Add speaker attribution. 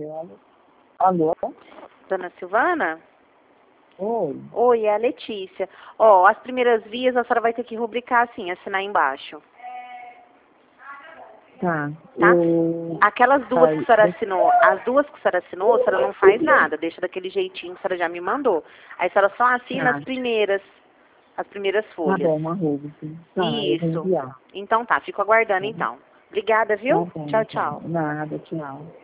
Speaker 1: Alô? Alô?
Speaker 2: Dona Silvana?
Speaker 1: Oi.
Speaker 2: Oi, é a Letícia. Ó, as primeiras vias a senhora vai ter que rubricar assim, assinar embaixo.
Speaker 1: Tá.
Speaker 2: Tá? Aquelas duas que a senhora assinou, as duas que a senhora assinou, a senhora não faz nada, deixa daquele jeitinho que a senhora já me mandou. Aí a senhora só assina
Speaker 1: Tá.
Speaker 2: as primeiras
Speaker 1: Tá
Speaker 2: folhas.
Speaker 1: bom, uma sim. Tá, eu vou
Speaker 2: Isso.
Speaker 1: enviar.
Speaker 2: Então tá, fico aguardando
Speaker 1: Tá,
Speaker 2: então. Obrigada,
Speaker 1: tá
Speaker 2: viu?
Speaker 1: bom,
Speaker 2: Tchau,
Speaker 1: então.
Speaker 2: tchau.
Speaker 1: Nada, tchau.